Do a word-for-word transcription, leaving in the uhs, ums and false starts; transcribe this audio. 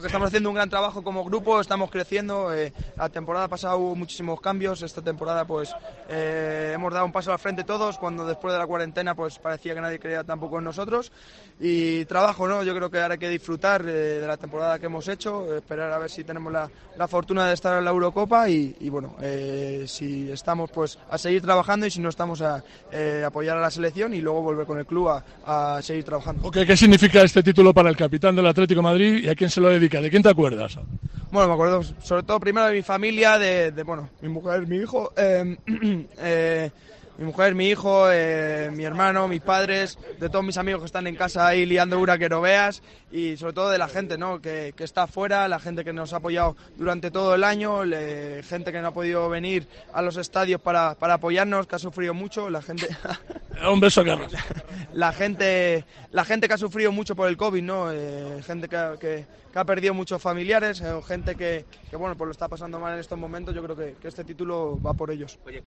Estamos haciendo un gran trabajo como grupo, estamos creciendo. Eh, la temporada pasada hubo muchísimos cambios. Esta temporada pues eh, hemos dado un paso al frente todos, cuando después de la cuarentena pues parecía que nadie creía tampoco en nosotros. Y trabajo, ¿no? Yo creo que ahora hay que disfrutar eh, de la temporada que hemos hecho, esperar a ver si tenemos la, la fortuna de estar en la Eurocopa y, y bueno, eh, si estamos pues a seguir trabajando y si no estamos a eh, apoyar a la selección y luego volver con el club a, a seguir trabajando. Okay, ¿qué significa este título para el capitán del Atlético de Madrid y a quién se lo dedica? ¿De quién te acuerdas? Bueno, me acuerdo sobre todo primero de mi familia, de, de bueno, mi mujer, mi hijo, eh, eh, mi mujer, mi hijo, eh, mi hermano, mis padres, de todos mis amigos que están en casa ahí liando ura que no veas y sobre todo de la gente, ¿no? que, que está afuera, la gente que nos ha apoyado durante todo el año, le, gente que no ha podido venir a los estadios para, para apoyarnos, que ha sufrido mucho, la gente... Un beso, Carlos. La gente, la gente que ha sufrido mucho por el COVID, ¿no? Eh, gente que ha, que, que ha perdido muchos familiares, eh, gente que, que bueno, pues lo está pasando mal en estos momentos. Yo creo que, que este título va por ellos.